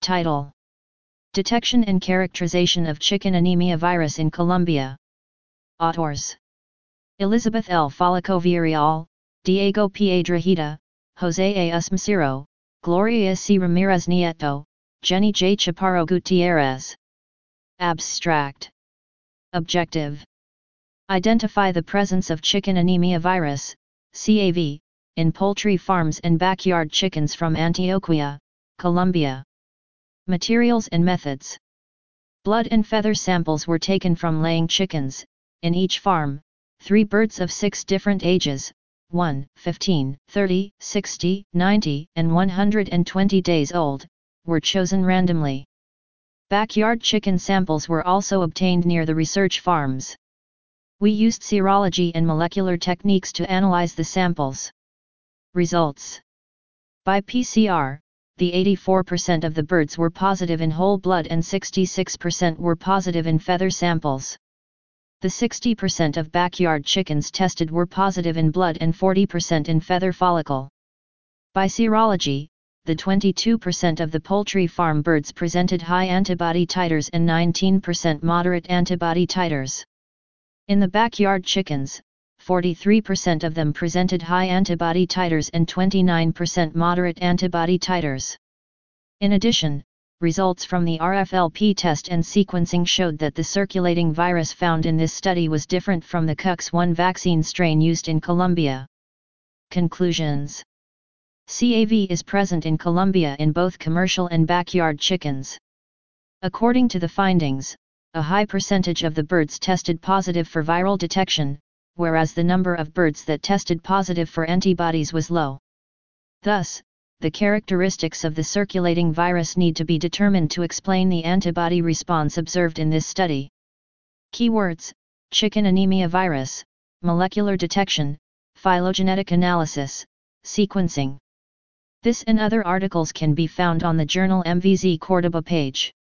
Title: Detection and Characterization of Chicken Anemia Virus in Colombia. Authors: Elizabeth L. Falaco-Villarreal, Diego Piedrahita, Jose A. Usmacero, Gloria C. Ramirez Nieto, Jenny J. Chaparro Gutierrez. Abstract: Objective: Identify the presence of chicken anemia virus, CAV, in poultry farms and backyard chickens from Antioquia, Colombia. Materials and methods: blood and feather samples were taken from laying chickens. In each farm, 3 birds of 6 different ages, 1, 15, 30, 60, 90, and 120 days old, were chosen randomly. Backyard chicken samples were also obtained near the research farms. We used serology and molecular techniques to analyze the samples. Results: by PCR, the 84% of the birds were positive in whole blood and 66% were positive in feather samples. The 60% of backyard chickens tested were positive in blood and 40% in feather follicle. By serology, the 22% of the poultry farm birds presented high antibody titers and 19% moderate antibody titers. In the backyard chickens, 43% of them presented high antibody titers and 29% moderate antibody titers. In addition, results from the RFLP test and sequencing showed that the circulating virus found in this study was different from the CUX-1 vaccine strain used in Colombia. Conclusions: CAV is present in Colombia in both commercial and backyard chickens. According to the findings, a high percentage of the birds tested positive for viral detection, whereas the number of birds that tested positive for antibodies was low. Thus, the characteristics of the circulating virus need to be determined to explain the antibody response observed in this study. Keywords: chicken anemia virus, molecular detection, phylogenetic analysis, sequencing. This and other articles can be found on the journal MVZ Córdoba page.